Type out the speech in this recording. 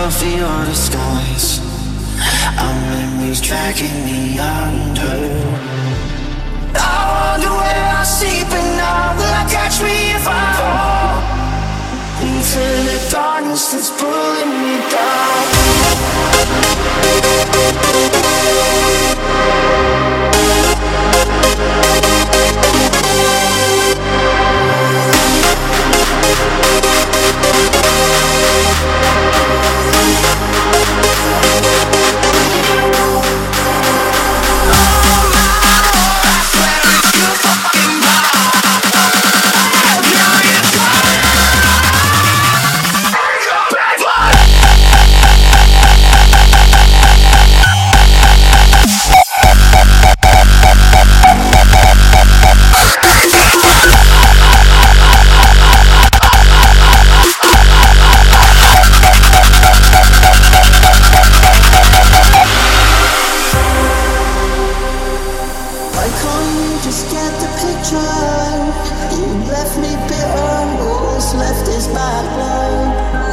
of your disguise. Our memories dragging me under. I wonder where I'm sleeping now. Will I catch me if I fall into the darkness that's pulling me down? Just get the picture. You left me bitter. All that's left is bad blood.